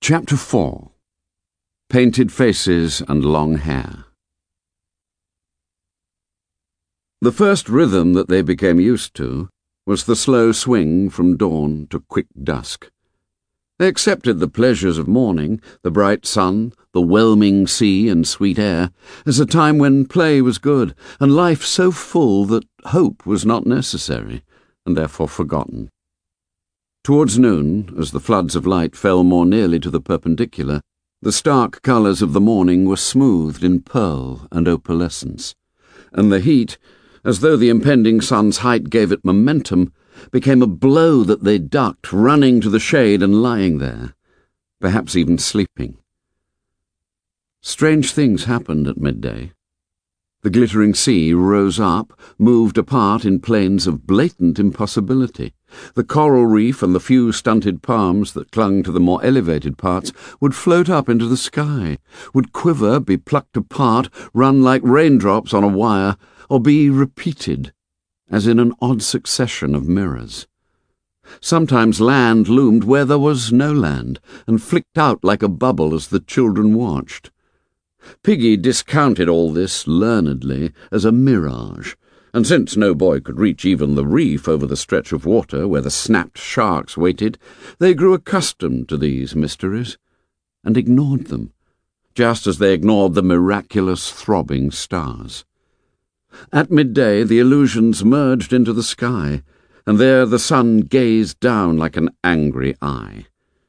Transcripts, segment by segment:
Chapter 4. Painted Faces and Long Hair. The first rhythm that they became used to was the slow swing from dawn to quick dusk. They accepted the pleasures of morning, the bright sun, the whelming sea and sweet air, as a time when play was good and life so full that hope was not necessary and therefore forgotten. Towards noon, as the floods of light fell more nearly to the perpendicular, the stark colours of the morning were smoothed in pearl and opalescence, and the heat, as though the impending sun's height gave it momentum, became a blow that they ducked, running to the shade and lying there, perhaps even sleeping. Strange things happened at midday. The glittering sea rose up, moved apart in plains of blatant impossibility. The coral reef and the few stunted palms that clung to the more elevated parts would float up into the sky, would quiver, be plucked apart, run like raindrops on a wire, or be repeated, as in an odd succession of mirrors. Sometimes land loomed where there was no land, and flicked out like a bubble as the children watched. Piggy discounted all this learnedly as a mirage, and since no boy could reach even the reef over the stretch of water where the snapped sharks waited, they grew accustomed to these mysteries, and ignored them, just as they ignored the miraculous throbbing stars. At midday the illusions merged into the sky, and there the sun gazed down like an angry eye.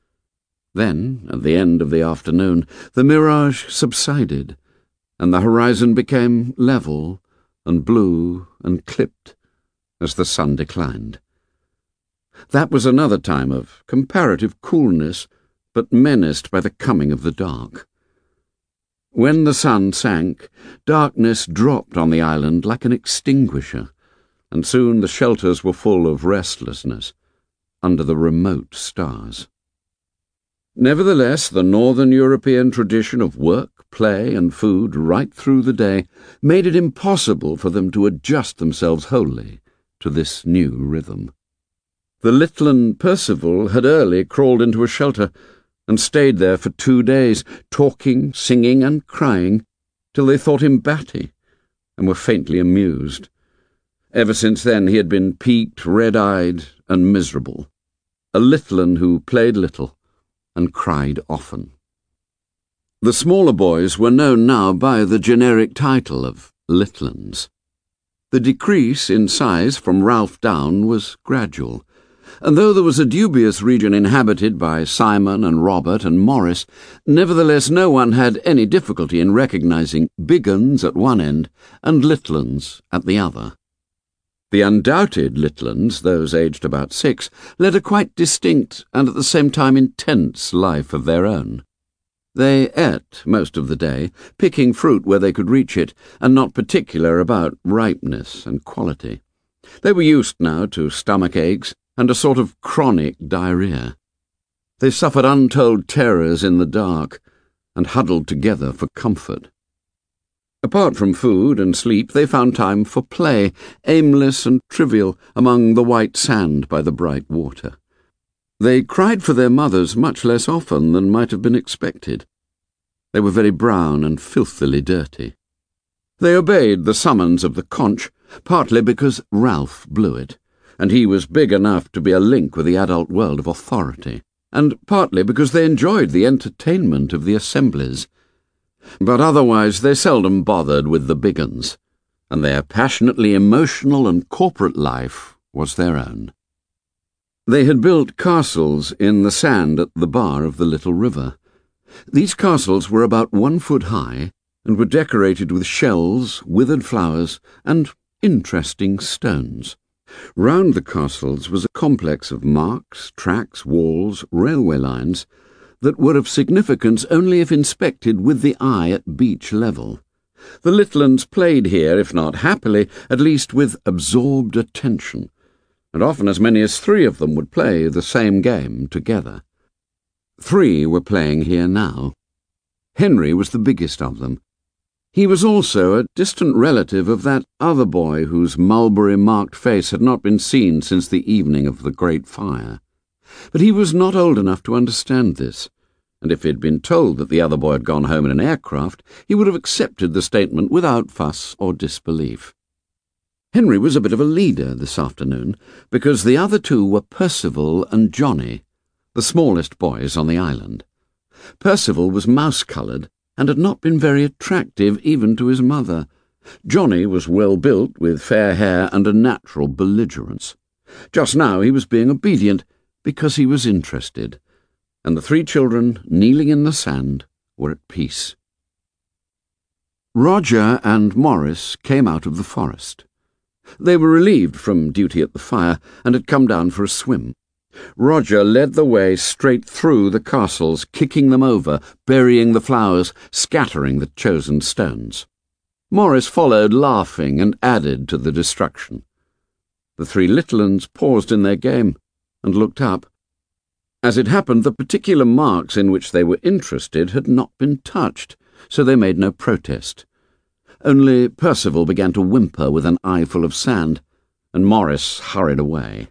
Then, at the end of the afternoon, the mirage subsided, and the horizon became level and blue and clipped as the sun declined. That was another time of comparative coolness, but menaced by the coming of the dark. When the sun sank, darkness dropped on the island like an extinguisher, and soon the shelters were full of restlessness under the remote stars. Nevertheless, the northern European tradition of work, play, and food right through the day made it impossible for them to adjust themselves wholly to this new rhythm. The Littlen Percival had early crawled into a shelter and stayed there for 2 days, talking, singing, and crying, till they thought him batty, and were faintly amused. Ever since then he had been peaked, red-eyed, and miserable, a Littlen who played little and cried often. The smaller boys were known now by the generic title of Littlens. The decrease in size from Ralph down was gradual, and though there was a dubious region inhabited by Simon and Robert and Morris, nevertheless no one had any difficulty in recognizing big uns at one end and Littlens at the other. The undoubted Littlens, those aged about 6, led a quite distinct and at the same time intense life of their own. They ate most of the day, picking fruit where they could reach it, and not particular about ripeness and quality. They were used now to stomach aches and a sort of chronic diarrhea. They suffered untold terrors in the dark, and huddled together for comfort. Apart from food and sleep, they found time for play, aimless and trivial, among the white sand by the bright water. They cried for their mothers much less often than might have been expected. They were very brown and filthily dirty. They obeyed the summons of the conch, partly because Ralph blew it, and he was big enough to be a link with the adult world of authority, and partly because they enjoyed the entertainment of the assemblies. But otherwise they seldom bothered with the big uns, and their passionately emotional and corporate life was their own. They had built castles in the sand at the bar of the little river. These castles were about 1 foot high, and were decorated with shells, withered flowers, and interesting stones. Round the castles was a complex of marks, tracks, walls, railway lines, that were of significance only if inspected with the eye at beach level. The Littlens played here, if not happily, at least with absorbed attention, and often as many as 3 of them would play the same game together. 3 were playing here now. Henry was the biggest of them. He was also a distant relative of that other boy whose mulberry-marked face had not been seen since the evening of the Great Fire. But he was not old enough to understand this, and if he had been told that the other boy had gone home in an aircraft, he would have accepted the statement without fuss or disbelief. Henry was a bit of a leader this afternoon, because the other two were Percival and Johnny, the smallest boys on the island. Percival was mouse-coloured and had not been very attractive even to his mother. Johnny was well-built, with fair hair and a natural belligerence. Just now he was being obedient because he was interested, and the three children, kneeling in the sand, were at peace. Roger and Maurice came out of the forest. They were relieved from duty at the fire and had come down for a swim. Roger led the way straight through the castles, kicking them over, burying the flowers, scattering the chosen stones. Maurice followed, laughing, and added to the destruction. The three little uns paused in their game and looked up. As it happened, the particular marks in which they were interested had not been touched, so they made no protest. Only Percival began to whimper with an eye full of sand, and Maurice hurried away.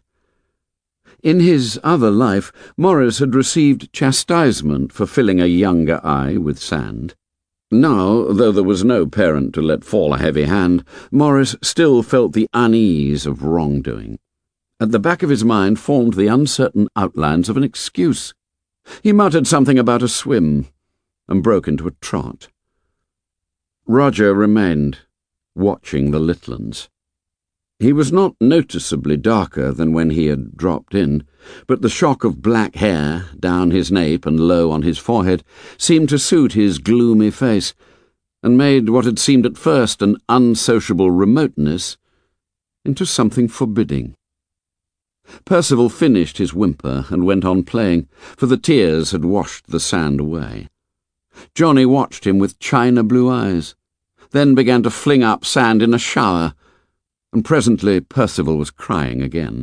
In his other life, Maurice had received chastisement for filling a younger eye with sand. Now, though there was no parent to let fall a heavy hand, Maurice still felt the unease of wrongdoing. At the back of his mind formed the uncertain outlines of an excuse. He muttered something about a swim, and broke into a trot. Roger remained, watching the little uns. He was not noticeably darker than when he had dropped in, but the shock of black hair down his nape and low on his forehead seemed to suit his gloomy face, and made what had seemed at first an unsociable remoteness into something forbidding. Percival finished his whimper and went on playing, for the tears had washed the sand away. Johnny watched him with china blue eyes, then began to fling up sand in a shower, and presently Percival was crying again.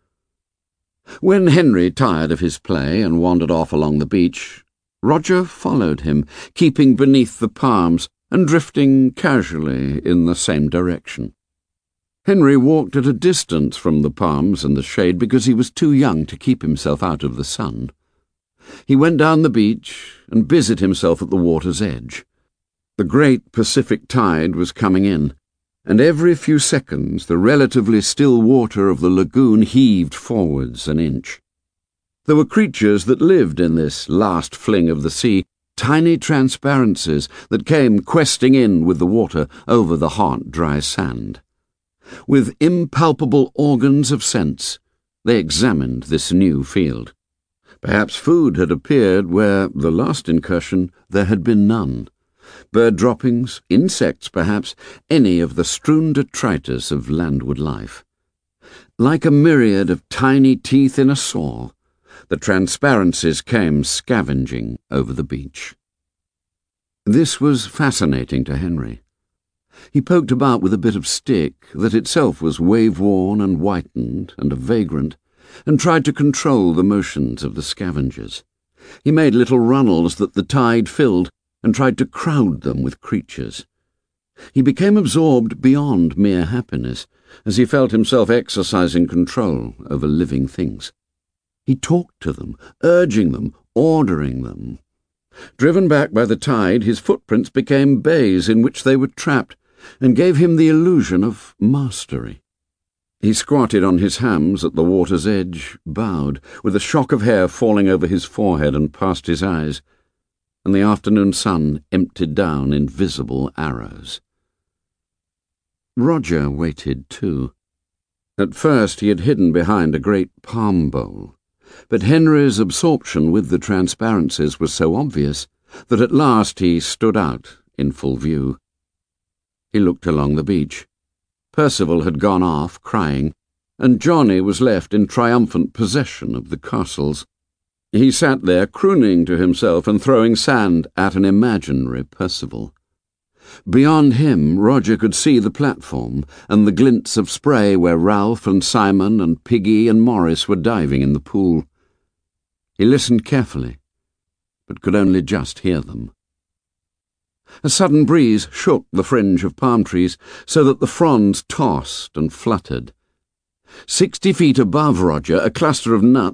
When Henry tired of his play and wandered off along the beach, Roger followed him, keeping beneath the palms and drifting casually in the same direction. Henry walked at a distance from the palms and the shade because he was too young to keep himself out of the sun. He went down the beach and busied himself at the water's edge. The great Pacific tide was coming in, and every few seconds the relatively still water of the lagoon heaved forwards an inch. There were creatures that lived in this last fling of the sea, tiny transparencies that came questing in with the water over the hot, dry sand. With impalpable organs of sense, they examined this new field. Perhaps food had appeared where, the last incursion, there had been none. Bird droppings, insects perhaps, any of the strewn detritus of landward life. Like a myriad of tiny teeth in a saw, the transparencies came scavenging over the beach. This was fascinating to Henry. He poked about with a bit of stick that itself was wave-worn and whitened and a vagrant, and tried to control the motions of the scavengers. He made little runnels that the tide filled, and tried to crowd them with creatures. He became absorbed beyond mere happiness, as he felt himself exercising control over living things. He talked to them, urging them, ordering them. Driven back by the tide, his footprints became bays in which they were trapped, and gave him the illusion of mastery. He squatted on his hams at the water's edge, bowed, with a shock of hair falling over his forehead and past his eyes, and the afternoon sun emptied down invisible arrows. Roger waited too. At first he had hidden behind a great palm bowl, but Henry's absorption with the transparencies was so obvious that at last he stood out in full view. He looked along the beach. Percival had gone off, crying, and Johnny was left in triumphant possession of the castles. He sat there crooning to himself and throwing sand at an imaginary Percival. Beyond him, Roger could see the platform and the glints of spray where Ralph and Simon and Piggy and Maurice were diving in the pool. He listened carefully, but could only just hear them. A sudden breeze shook the fringe of palm trees so that the fronds tossed and fluttered. 60 feet above Roger, a cluster of nuts,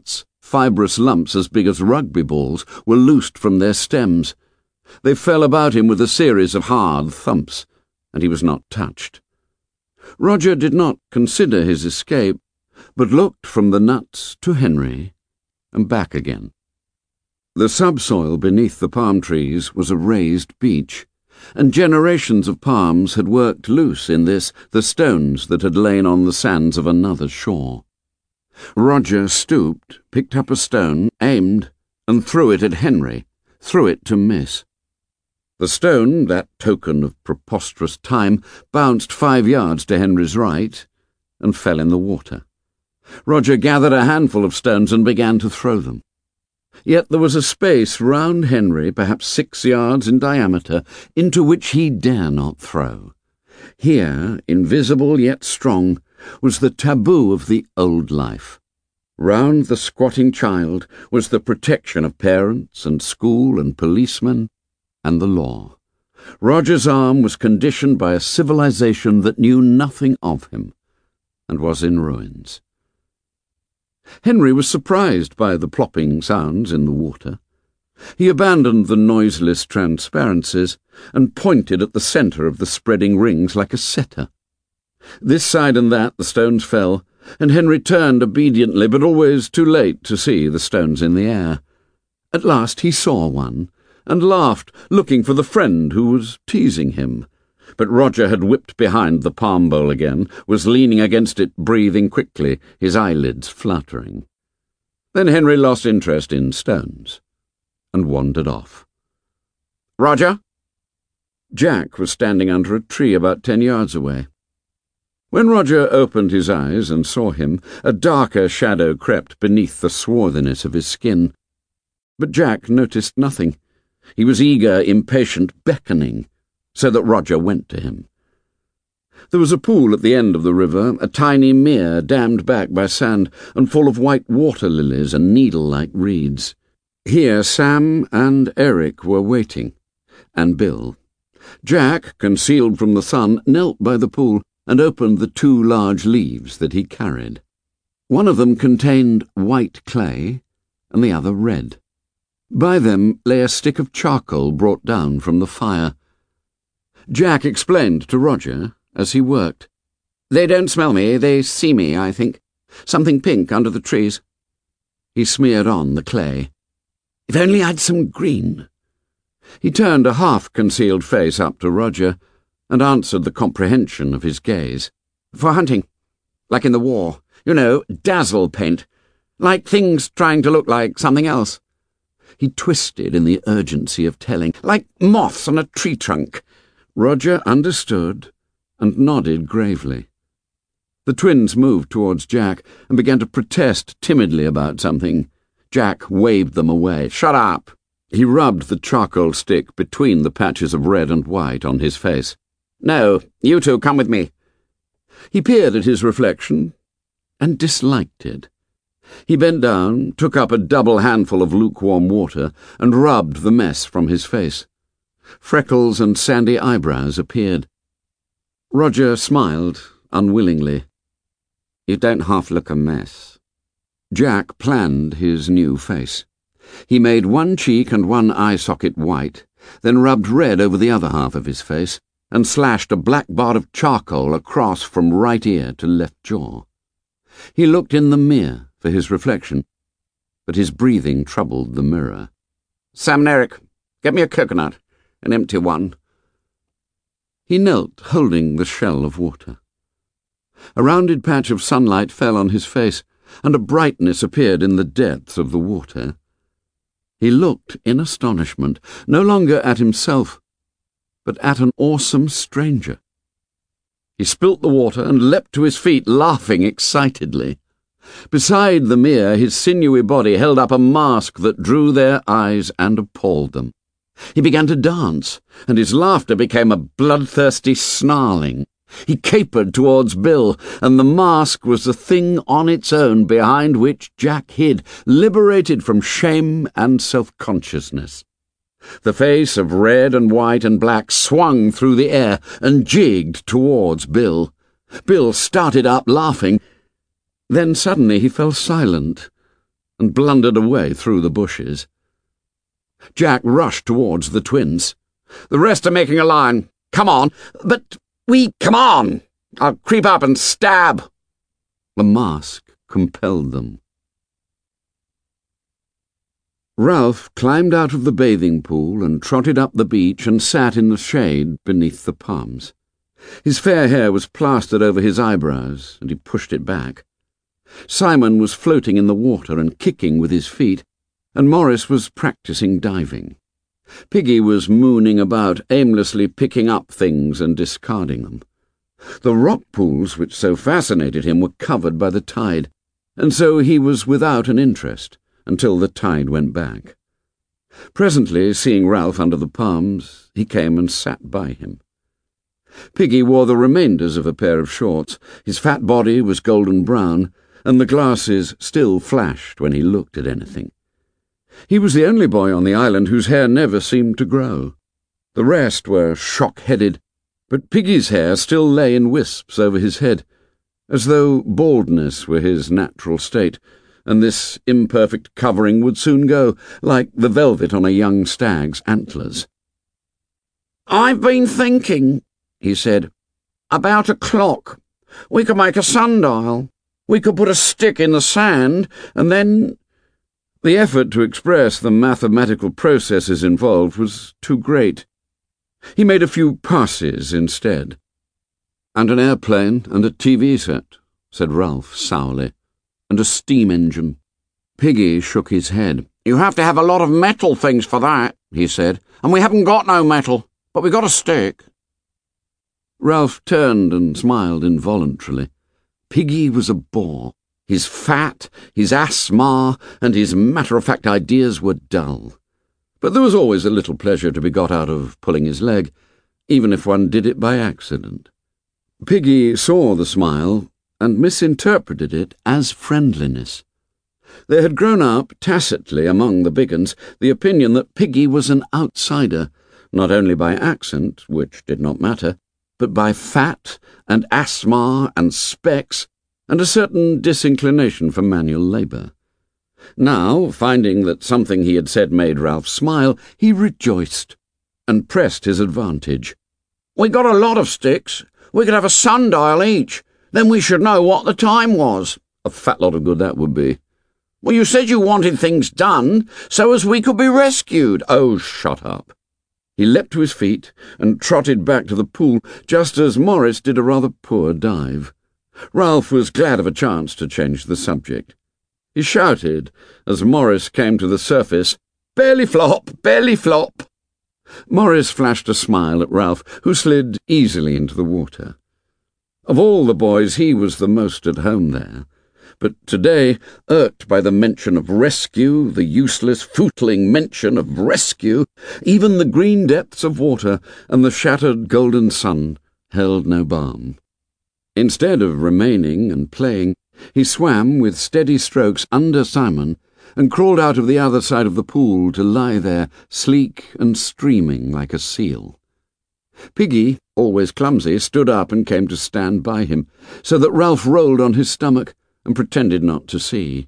fibrous lumps as big as rugby balls were loosed from their stems. They fell about him with a series of hard thumps, and he was not touched. Roger did not consider his escape, but looked from the nuts to Henry and back again. The subsoil beneath the palm trees was a raised beach, and generations of palms had worked loose in this, the stones that had lain on the sands of another shore. Roger stooped, picked up a stone, aimed, and threw it at Henry, threw it to miss. The stone, that token of preposterous time, bounced 5 yards to Henry's right and fell in the water. Roger gathered a handful of stones and began to throw them. Yet there was a space round Henry, perhaps 6 yards in diameter, into which he dare not throw. Here, invisible yet strong, was the taboo of the old life. Round the squatting child was the protection of parents and school and policemen and the law. Roger's arm was conditioned by a civilization that knew nothing of him and was in ruins. Henry was surprised by the plopping sounds in the water. He abandoned the noiseless transparencies and pointed at the centre of the spreading rings like a setter. This side and that the stones fell, and Henry turned obediently, but always too late to see the stones in the air. At last he saw one, and laughed, looking for the friend who was teasing him. But Roger had whipped behind the palm bowl again, was leaning against it, breathing quickly, his eyelids fluttering. Then Henry lost interest in stones and wandered off. "Roger?" Jack was standing under a tree about 10 yards away. When Roger opened his eyes and saw him, a darker shadow crept beneath the swarthiness of his skin. But Jack noticed nothing. He was eager, impatient, beckoning, so that Roger went to him. There was a pool at the end of the river, a tiny mere dammed back by sand and full of white water lilies and needle-like reeds. Here Sam and Eric were waiting, and Bill. Jack, concealed from the sun, knelt by the pool and opened the 2 large leaves that he carried. One of them contained white clay, and the other red. By them lay a stick of charcoal brought down from the fire. Jack explained to Roger as he worked. "They don't smell me, they see me, I think. Something pink under the trees." He smeared on the clay. "If only I'd some green." He turned a half-concealed face up to Roger and answered the comprehension of his gaze. "For hunting. Like in the war. You know, dazzle paint. Like things trying to look like something else." He twisted in the urgency of telling. "Like moths on a tree trunk." Roger understood and nodded gravely. The twins moved towards Jack and began to protest timidly about something. Jack waved them away. "Shut up!" He rubbed the charcoal stick between the patches of red and white on his face. "No, you two come with me." He peered at his reflection and disliked it. He bent down, took up a double handful of lukewarm water, and rubbed the mess from his face. Freckles and sandy eyebrows appeared. Roger smiled unwillingly. "You don't half look a mess." Jack planned his new face. He made one cheek and one eye socket white, then rubbed red over the other half of his face, and slashed a black bar of charcoal across from right ear to left jaw. He looked in the mirror for his reflection, but his breathing troubled the mirror. "Sam and Eric, get me a coconut, an empty one." He knelt, holding the shell of water. A rounded patch of sunlight fell on his face, and a brightness appeared in the depths of the water. He looked in astonishment, no longer at himself, but at an awesome stranger. He spilt the water and leapt to his feet, laughing excitedly. Beside the mirror, his sinewy body held up a mask that drew their eyes and appalled them. He began to dance, and his laughter became a bloodthirsty snarling. He capered towards Bill, and the mask was the thing on its own behind which Jack hid, liberated from shame and self-consciousness. The face of red and white and black swung through the air and jigged towards Bill. Bill started up, laughing. Then suddenly he fell silent, and blundered away through the bushes. Jack rushed towards the twins. "The rest are making a line. Come on." "But come on! I'll creep up and stab." The mask compelled them. Ralph climbed out of the bathing pool and trotted up the beach and sat in the shade beneath the palms. His fair hair was plastered over his eyebrows, and he pushed it back. Simon was floating in the water and kicking with his feet, and Morris was practising diving. Piggy was mooning about, aimlessly picking up things and discarding them. The rock pools which so fascinated him were covered by the tide, and so he was without an interest until the tide went back. Presently, seeing Ralph under the palms, he came and sat by him. Piggy wore the remainders of a pair of shorts. His fat body was golden brown, and the glasses still flashed when he looked at anything. He was the only boy on the island whose hair never seemed to grow. The rest were shock-headed, but Piggy's hair still lay in wisps over his head, as though baldness were his natural state, and this imperfect covering would soon go, like the velvet on a young stag's antlers. "I've been thinking," he said, "about a clock. We could make a sundial. We could put a stick in the sand, and then—" The effort to express the mathematical processes involved was too great. He made a few passes instead. "And an airplane and a TV set," said Ralph sourly, "and a steam engine." Piggy shook his head. "You have to have a lot of metal things for that," he said, "and we haven't got no metal, but we got a stick." Ralph turned and smiled involuntarily. Piggy was a bore. His fat, his asthma, and his matter-of-fact ideas were dull. But there was always a little pleasure to be got out of pulling his leg, even if one did it by accident. Piggy saw the smile and misinterpreted it as friendliness. There had grown up, tacitly among the big uns, the opinion that Piggy was an outsider, not only by accent, which did not matter, but by fat and asthma and specs, and a certain disinclination for manual labour. Now, finding that something he had said made Ralph smile, he rejoiced, and pressed his advantage. "We got a lot of sticks. We could have a sundial each. Then we should know what the time was." "A fat lot of good that would be." "Well, you said you wanted things done, so as we could be rescued." "Oh, shut up." He leapt to his feet and trotted back to the pool, just as Morris did a rather poor dive. Ralph was glad of a chance to change the subject. He shouted, as Morris came to the surface, "Belly flop! Belly flop!" Morris flashed a smile at Ralph, who slid easily into the water. Of all the boys, he was the most at home there. But today, irked by the mention of rescue, the useless, footling mention of rescue, even the green depths of water and the shattered golden sun held no balm. Instead of remaining and playing, he swam with steady strokes under Simon and crawled out of the other side of the pool to lie there, sleek and streaming like a seal. Piggy, always clumsy, stood up and came to stand by him, so that Ralph rolled on his stomach and pretended not to see.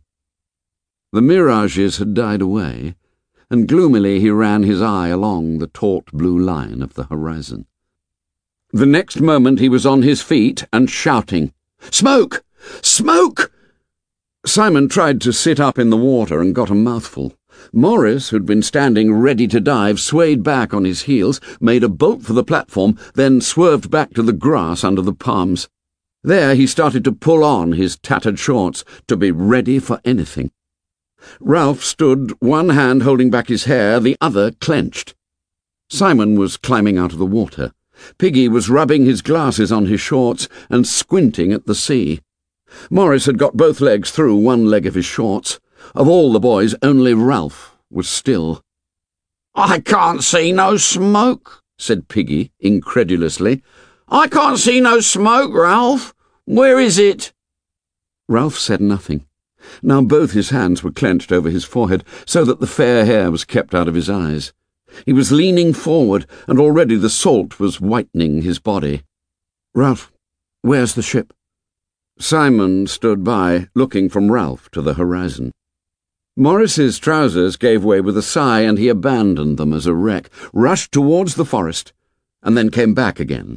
The mirages had died away, and gloomily he ran his eye along the taut blue line of the horizon. The next moment he was on his feet and shouting, "Smoke! Smoke!" Simon tried to sit up in the water and got a mouthful. Morris, who'd been standing ready to dive, swayed back on his heels, made a bolt for the platform, then swerved back to the grass under the palms. There he started to pull on his tattered shorts, to be ready for anything. Ralph stood, one hand holding back his hair, the other clenched. Simon was climbing out of the water. Piggy was rubbing his glasses on his shorts and squinting at the sea. Morris had got both legs through one leg of his shorts. Of all the boys, only Ralph was still. "I can't see no smoke," said Piggy incredulously. "I can't see no smoke, Ralph. Where is it?" Ralph said nothing. Now both his hands were clenched over his forehead, so that the fair hair was kept out of his eyes. He was leaning forward, and already the salt was whitening his body. "Ralph, where's the ship?" Simon stood by, looking from Ralph to the horizon. Morris's trousers gave way with a sigh, and he abandoned them as a wreck, rushed towards the forest, and then came back again.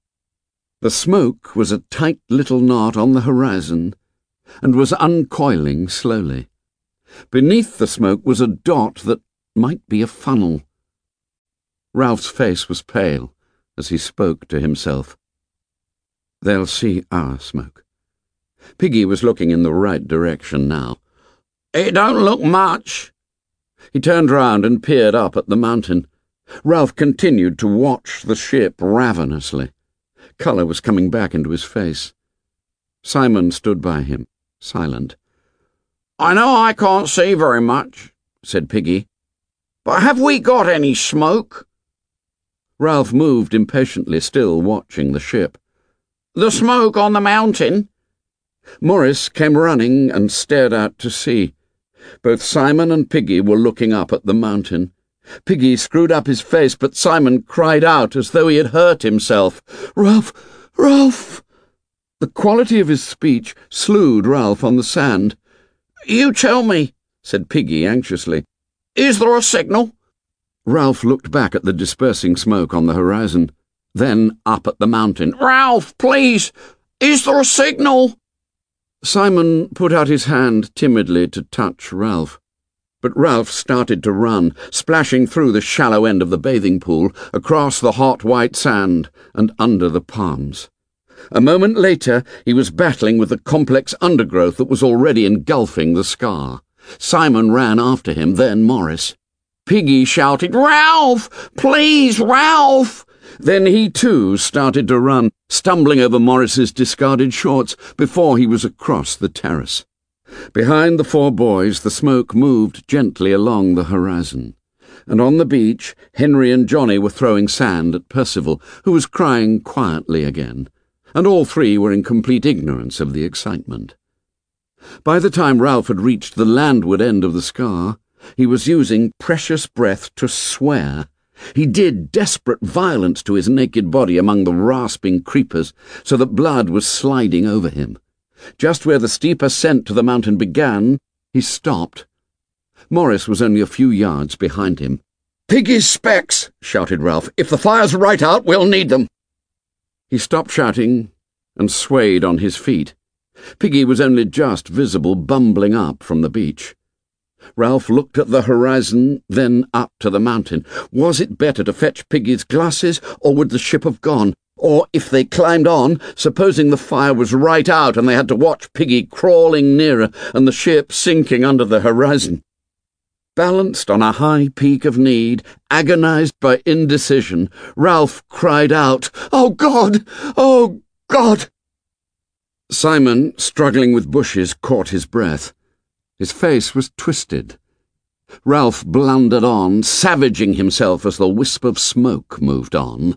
The smoke was a tight little knot on the horizon, and was uncoiling slowly. Beneath the smoke was a dot that might be a funnel. Ralph's face was pale as he spoke to himself. They'll see our smoke. Piggy was looking in the right direction now. It don't look much. He turned round and peered up at the mountain. Ralph continued to watch the ship ravenously. Colour was coming back into his face. Simon stood by him, silent. I know I can't see very much, said Piggy, but have we got any smoke? Ralph moved impatiently, still watching the ship. The smoke on the mountain? Morris came running and stared out to sea. Both Simon and Piggy were looking up at the mountain. Piggy screwed up his face, but Simon cried out as though he had hurt himself. Ralph! Ralph! The quality of his speech slewed Ralph on the sand. You tell me, said Piggy anxiously. Is there a signal? Ralph looked back at the dispersing smoke on the horizon, then up at the mountain. Ralph, please! Is there a signal? Simon put out his hand timidly to touch Ralph, but Ralph started to run, splashing through the shallow end of the bathing pool, across the hot white sand and under the palms. A moment later, he was battling with the complex undergrowth that was already engulfing the scar. Simon ran after him, then Morris. Piggy shouted, Ralph! Please, Ralph! Then he too started to run, stumbling over Morris's discarded shorts before he was across the terrace. Behind the four boys, the smoke moved gently along the horizon, and on the beach, Henry and Johnny were throwing sand at Percival, who was crying quietly again, and all three were in complete ignorance of the excitement. By the time Ralph had reached the landward end of the scar, he was using precious breath to swear. He did desperate violence to his naked body among the rasping creepers, so that blood was sliding over him. Just where the steep ascent to the mountain began, he stopped. Morris was only a few yards behind him. Piggy's specs, shouted Ralph. If the fire's right out, we'll need them. He stopped shouting and swayed on his feet. Piggy was only just visible, bumbling up from the beach. Ralph looked at the horizon, then up to the mountain. Was it better to fetch Piggy's glasses, or would the ship have gone? Or, if they climbed on, supposing the fire was right out and they had to watch Piggy crawling nearer and the ship sinking under the horizon? Balanced on a high peak of need, agonized by indecision, Ralph cried out, Oh, God! Oh, God! Simon, struggling with bushes, caught his breath. His face was twisted. Ralph blundered on, savaging himself as the wisp of smoke moved on.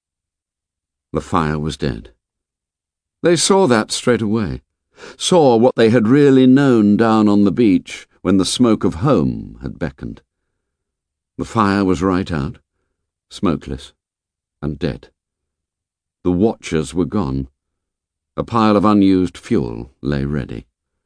The fire was dead. They saw that straight away, saw what they had really known down on the beach when the smoke of home had beckoned. The fire was right out, smokeless, and dead. The watchers were gone. A pile of unused fuel lay ready.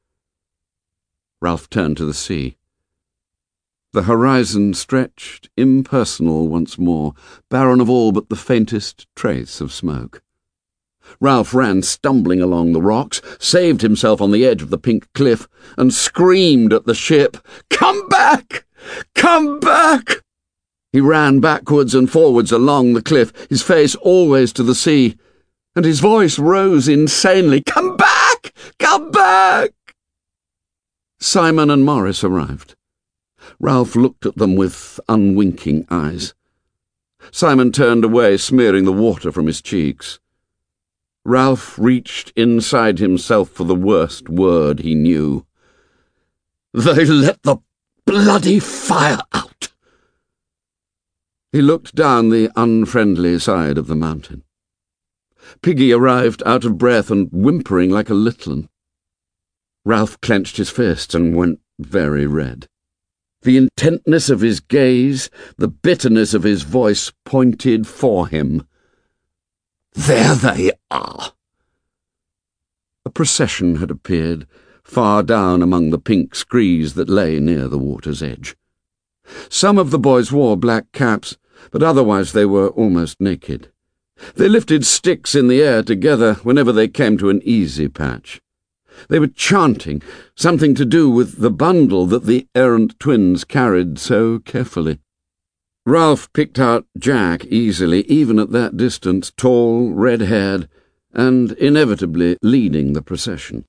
Ralph turned to the sea. The horizon stretched impersonal once more, barren of all but the faintest trace of smoke. Ralph ran stumbling along the rocks, saved himself on the edge of the pink cliff, and screamed at the ship, Come back! Come back! He ran backwards and forwards along the cliff, his face always to the sea, and his voice rose insanely, Come back! Come back! Simon and Morris arrived. Ralph looked at them with unwinking eyes. Simon turned away, smearing the water from his cheeks. Ralph reached inside himself for the worst word he knew. They let the bloody fire out! He looked down the unfriendly side of the mountain. Piggy arrived out of breath and whimpering like a little. Ralph clenched his fists and went very red. The intentness of his gaze, the bitterness of his voice pointed for him. There they are! A procession had appeared, far down among the pink screes that lay near the water's edge. Some of the boys wore black caps, but otherwise they were almost naked. They lifted sticks in the air together whenever they came to an easy patch. They were chanting, something to do with the bundle that the errant twins carried so carefully. Ralph picked out Jack easily, even at that distance, tall, red-haired, and inevitably leading the procession.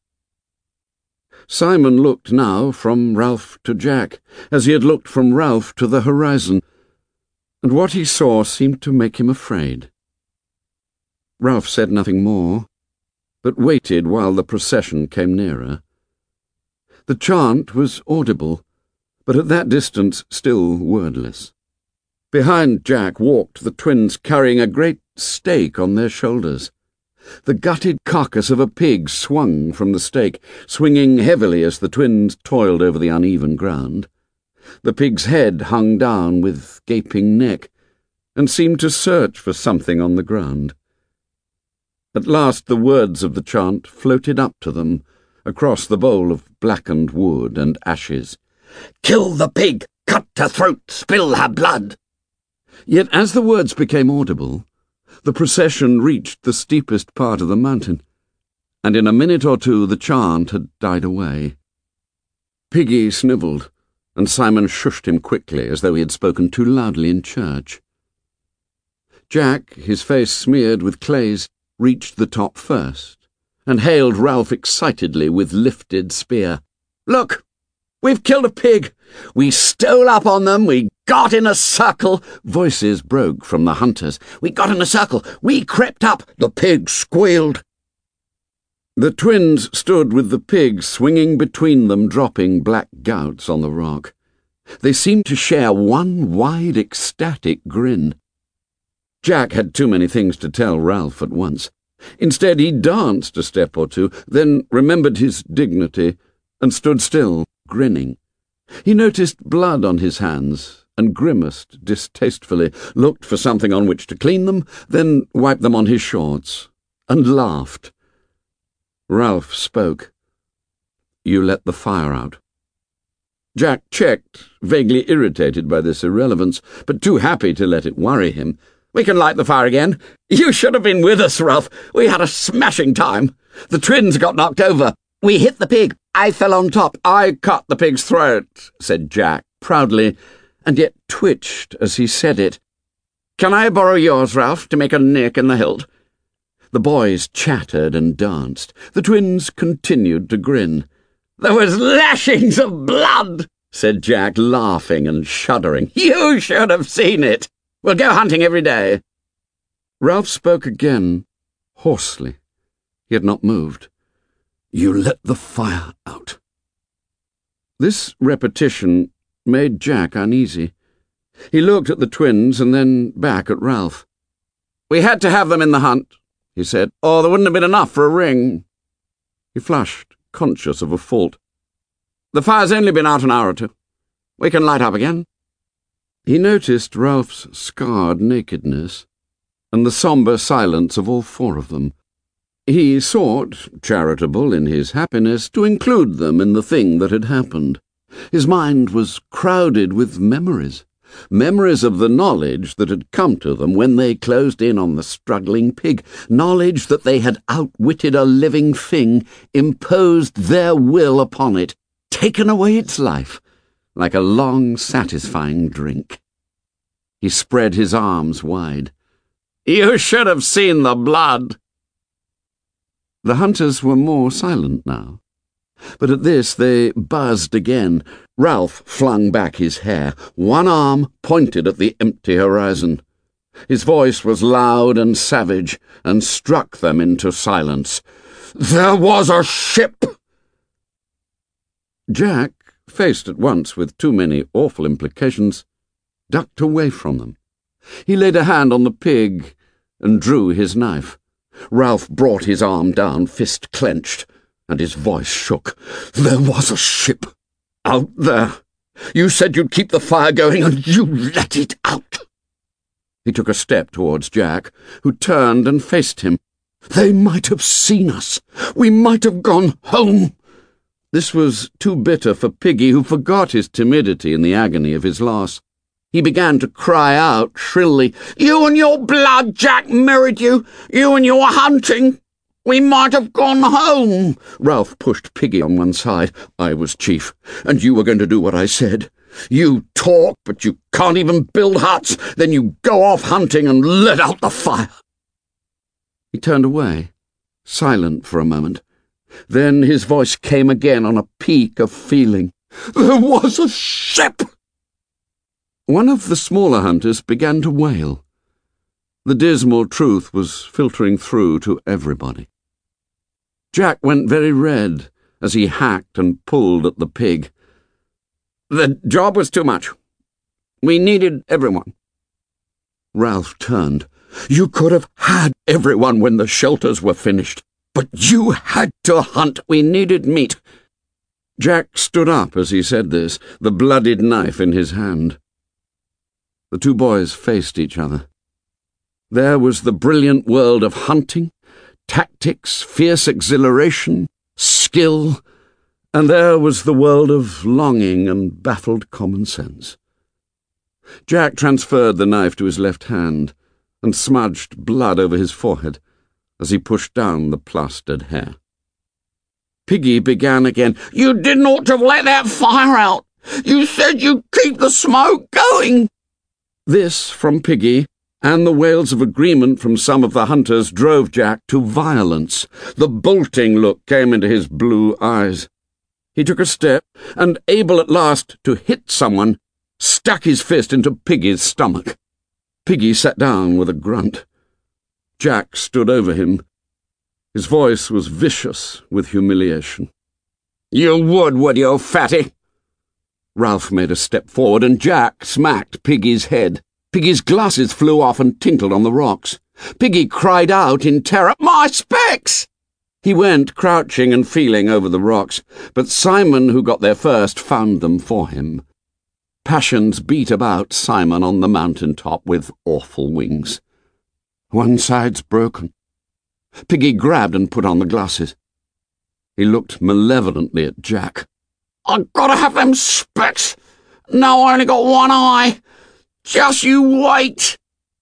Simon looked now from Ralph to Jack, as he had looked from Ralph to the horizon, and what he saw seemed to make him afraid. Ralph said nothing more, but waited while the procession came nearer. The chant was audible, but at that distance still wordless. Behind Jack walked the twins carrying a great stake on their shoulders. The gutted carcass of a pig swung from the stake, swinging heavily as the twins toiled over the uneven ground. The pig's head hung down with gaping neck, and seemed to search for something on the ground. At last the words of the chant floated up to them, across the bowl of blackened wood and ashes. "Kill the pig! Cut her throat! Spill her blood!" Yet as the words became audible, the procession reached the steepest part of the mountain, and in a minute or two the chant had died away. Piggy snivelled, and Simon shushed him quickly as though he had spoken too loudly in church. Jack, his face smeared with clays, reached the top first, and hailed Ralph excitedly with lifted spear. "Look! We've killed a pig! We stole up on them! We got in a circle!" Voices broke from the hunters. "We got in a circle! We crept up! The pig squealed!" The twins stood with the pig swinging between them, dropping black gouts on the rock. They seemed to share one wide, ecstatic grin. Jack had too many things to tell Ralph at once. Instead, he danced a step or two, then remembered his dignity and stood still, grinning. He noticed blood on his hands and grimaced distastefully, looked for something on which to clean them, then wiped them on his shorts, and laughed. Ralph spoke. "You let the fire out." Jack checked, vaguely irritated by this irrelevance, but too happy to let it worry him. "We can light the fire again. You should have been with us, Ralph. We had a smashing time. The twins got knocked over. We hit the pig. I fell on top. I cut the pig's throat," said Jack, proudly, and yet twitched as he said it. "Can I borrow yours, Ralph, to make a nick in the hilt?" The boys chattered and danced. The twins continued to grin. "There was lashings of blood," said Jack, laughing and shuddering. "You should have seen it. We'll go hunting every day." Ralph spoke again, hoarsely. He had not moved. "You let the fire out." This repetition made Jack uneasy. He looked at the twins and then back at Ralph. "We had to have them in the hunt," he said, "or there wouldn't have been enough for a ring." He flushed, conscious of a fault. "The fire's only been out an hour or two. We can light up again." He noticed Ralph's scarred nakedness, and the sombre silence of all four of them. He sought, charitable in his happiness, to include them in the thing that had happened. His mind was crowded with memories of the knowledge that had come to them when they closed in on the struggling pig, knowledge that they had outwitted a living thing, imposed their will upon it, taken away its life, like a long, satisfying drink. He spread his arms wide. "You should have seen the blood." The hunters were more silent now, but at this they buzzed again. Ralph flung back his hair. One arm pointed at the empty horizon. His voice was loud and savage, and struck them into silence. "There was a ship!" Jack, faced at once with too many awful implications, ducked away from them. He laid a hand on the pig and drew his knife. Ralph brought his arm down, fist clenched, and his voice shook. "There was a ship out there. You said you'd keep the fire going, and you let it out." He took a step towards Jack, who turned and faced him. "They might have seen us. We might have gone home." This was too bitter for Piggy, who forgot his timidity in the agony of his loss. He began to cry out shrilly, "You and your blood! Jack married you! You and your hunting! We might have gone home!" Ralph pushed Piggy on one side. "I was chief, and you were going to do what I said. You talk, but you can't even build huts. Then you go off hunting and let out the fire." He turned away, silent for a moment. Then his voice came again on a peak of feeling. "There was a ship!" One of the smaller hunters began to wail. The dismal truth was filtering through to everybody. Jack went very red as he hacked and pulled at the pig. "The job was too much. We needed everyone." Ralph turned. "You could have had everyone when the shelters were finished, but you had to hunt. We needed meat." Jack stood up as he said this, the bloodied knife in his hand. The two boys faced each other. There was the brilliant world of hunting, tactics, fierce exhilaration, skill, and there was the world of longing and baffled common sense. Jack transferred the knife to his left hand and smudged blood over his forehead as he pushed down the plastered hair. Piggy began again. "You didn't ought to have let that fire out. You said you'd keep the smoke going." This from Piggy, and the wails of agreement from some of the hunters drove Jack to violence. The bolting look came into his blue eyes. He took a step, and, able at last to hit someone, stuck his fist into Piggy's stomach. Piggy sat down with a grunt. Jack stood over him. His voice was vicious with humiliation. "You would you, fatty?" Ralph made a step forward, and Jack smacked Piggy's head. Piggy's glasses flew off and tinkled on the rocks. Piggy cried out in terror, "My specs!" He went crouching and feeling over the rocks, but Simon, who got there first, found them for him. Passions beat about Simon on the mountain top with awful wings. "One side's broken." Piggy grabbed and put on the glasses. He looked malevolently at Jack. "I've got to have them specs. Now I only got one eye. Just you wait."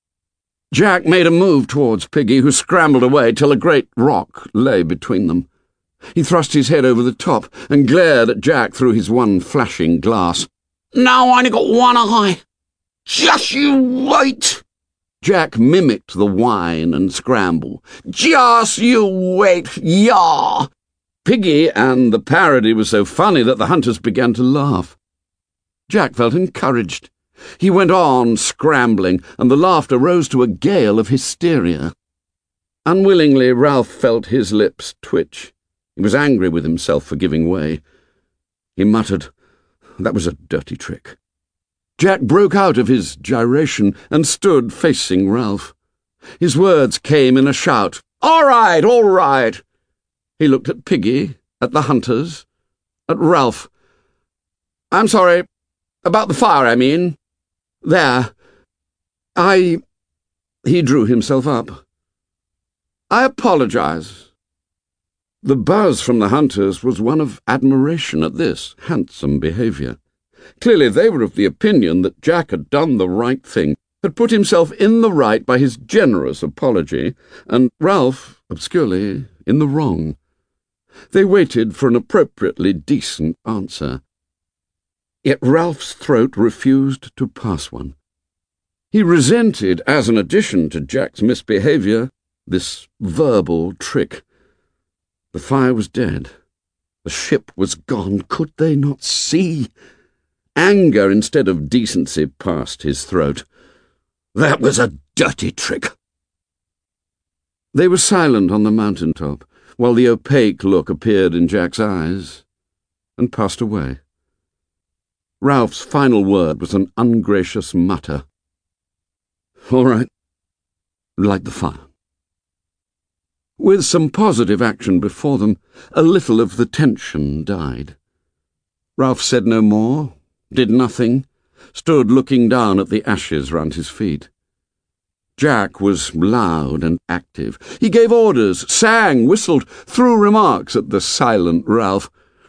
Jack made a move towards Piggy, who scrambled away till a great rock lay between them. He thrust his head over the top and glared at Jack through his one flashing glass. "Now I only got one eye. Just you wait." Jack mimicked the whine and scramble. "Just you wait, yah!" Piggy and the parody was so funny that the hunters began to laugh. Jack felt encouraged. He went on scrambling, and the laughter rose to a gale of hysteria. Unwillingly, Ralph felt his lips twitch. He was angry with himself for giving way. He muttered, "That was a dirty trick." Jack broke out of his gyration and stood facing Ralph. His words came in a shout. "All right, all right." He looked at Piggy, at the hunters, at Ralph. "I'm sorry. About the fire, I mean. There. He drew himself up. "I apologize." The buzz from the hunters was one of admiration at this handsome behaviour. Clearly they were of the opinion that Jack had done the right thing, had put himself in the right by his generous apology, and Ralph, obscurely, in the wrong. They waited for an appropriately decent answer. Yet Ralph's throat refused to pass one. He resented, as an addition to Jack's misbehaviour, this verbal trick. The fire was dead. The ship was gone. Could they not see? Anger instead of decency passed his throat. That was a dirty trick. They were silent on the mountain top, while the opaque look appeared in Jack's eyes and passed away. Ralph's final word was an ungracious mutter. "All right. Light the fire." With some positive action before them, a little of the tension died. Ralph said no more, did nothing, stood looking down at the ashes round his feet. Jack was loud and active. He gave orders, sang, whistled, threw remarks at the silent Ralph.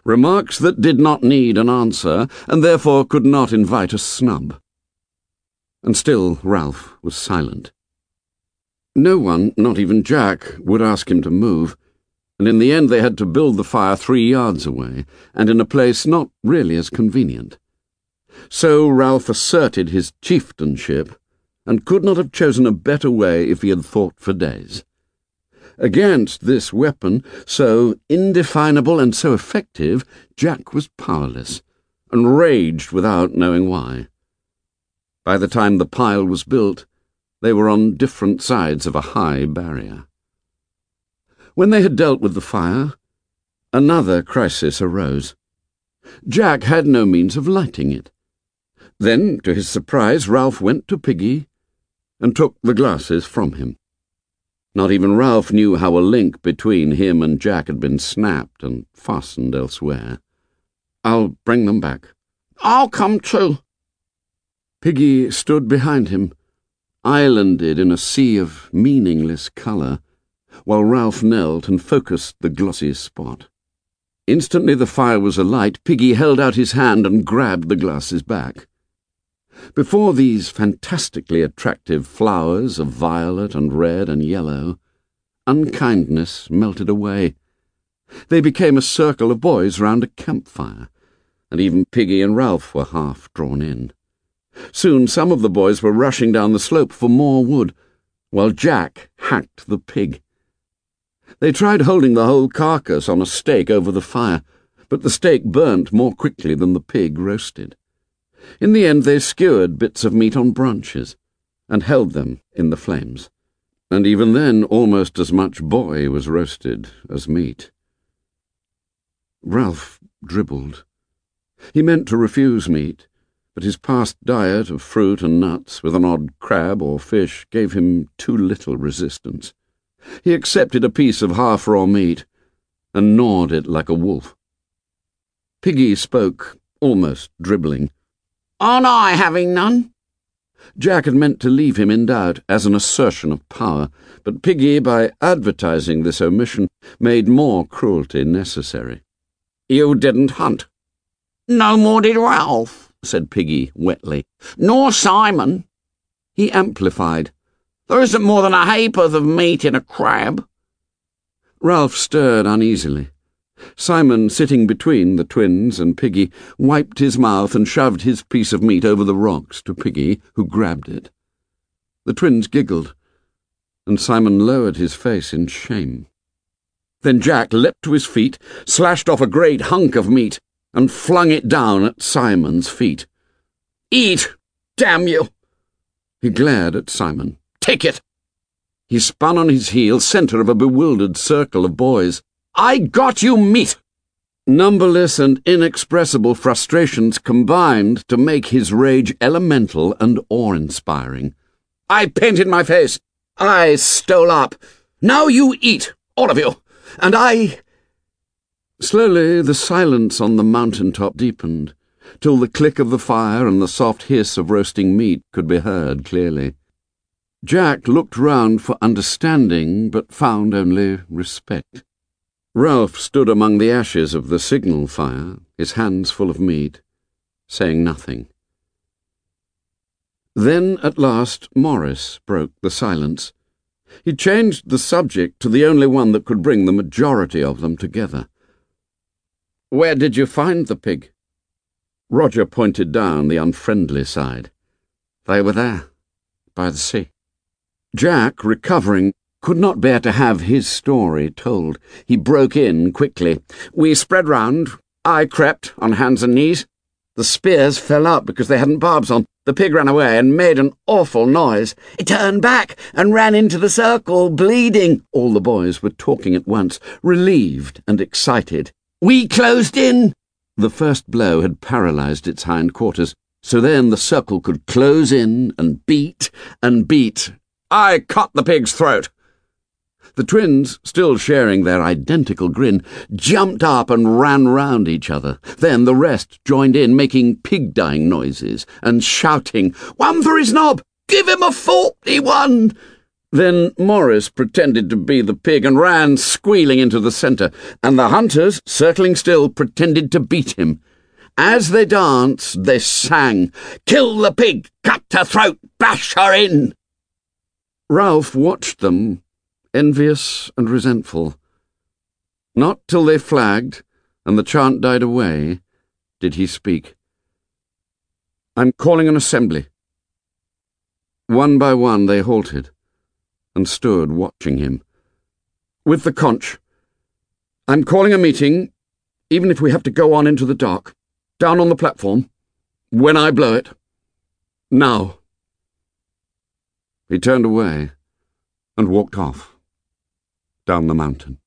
Remarks that did not need an answer, and therefore could not invite a snub. And still Ralph was silent. No one, not even Jack, would ask him to move, and in the end they had to build the fire 3 yards away, and in a place not really as convenient. So Ralph asserted his chieftainship, and could not have chosen a better way if he had thought for days. Against this weapon, so indefinable and so effective, Jack was powerless, and raged without knowing why. By the time the pile was built, they were on different sides of a high barrier. When they had dealt with the fire, another crisis arose. Jack had no means of lighting it. Then, to his surprise, Ralph went to Piggy and took the glasses from him. Not even Ralph knew how a link between him and Jack had been snapped and fastened elsewhere. "I'll bring them back." "I'll come too." Piggy stood behind him, islanded in a sea of meaningless colour, while Ralph knelt and focused the glossy spot. Instantly the fire was alight. Piggy held out his hand and grabbed the glasses back. Before these fantastically attractive flowers of violet and red and yellow, unkindness melted away. They became a circle of boys round a campfire, and even Piggy and Ralph were half drawn in. Soon some of the boys were rushing down the slope for more wood, while Jack hacked the pig. They tried holding the whole carcass on a stake over the fire, but the stake burnt more quickly than the pig roasted. In the end they skewered bits of meat on branches, and held them in the flames, and even then almost as much boy was roasted as meat. Ralph dribbled. He meant to refuse meat, but his past diet of fruit and nuts with an odd crab or fish gave him too little resistance. He accepted a piece of half-raw meat and gnawed it like a wolf. Piggy spoke, almost dribbling. "Aren't I having none?" Jack had meant to leave him in doubt as an assertion of power, but Piggy, by advertising this omission, made more cruelty necessary. "You didn't hunt." "No more did Ralph," said Piggy wetly. "Nor Simon." He amplified. "There isn't more than a ha'porth of meat in a crab." Ralph stirred uneasily. Simon, sitting between the twins and Piggy, wiped his mouth and shoved his piece of meat over the rocks to Piggy, who grabbed it. The twins giggled, and Simon lowered his face in shame. Then Jack leapt to his feet, slashed off a great hunk of meat, and flung it down at Simon's feet. "Eat, damn you!" He glared at Simon. "Take it!" He spun on his heel, centre of a bewildered circle of boys. "I got you meat!" Numberless and inexpressible frustrations combined to make his rage elemental and awe-inspiring. "I painted my face. I stole up. Now you eat, all of you. And I—" Slowly the silence on the mountain-top deepened, till the click of the fire and the soft hiss of roasting meat could be heard clearly. Jack looked round for understanding, but found only respect. Ralph stood among the ashes of the signal fire, his hands full of meat, saying nothing. Then, at last, Morris broke the silence. He changed the subject to the only one that could bring the majority of them together. "Where did you find the pig?" Roger pointed down the unfriendly side. "They were there, by the sea." Jack, recovering, could not bear to have his story told. He broke in quickly. "We spread round. I crept on hands and knees. The spears fell out because they hadn't barbs on. The pig ran away and made an awful noise. It turned back and ran into the circle, bleeding." All the boys were talking at once, relieved and excited. "We closed in." The first blow had paralysed its hindquarters, so then the circle could close in and beat and beat. "I cut the pig's throat." The twins, still sharing their identical grin, jumped up and ran round each other. Then the rest joined in, making pig-dying noises and shouting, "One for his knob! Give him a 41!" Then Morris pretended to be the pig and ran squealing into the centre, and the hunters, circling still, pretended to beat him. As they danced, they sang, "Kill the pig, cut her throat, bash her in." Ralph watched them, envious and resentful. Not till they flagged and the chant died away did he speak. "I'm calling an assembly." One by one they halted and stood watching him. "With the conch, I'm calling a meeting, even if we have to go on into the dark, down on the platform, when I blow it. Now." He turned away and walked off, down the mountain.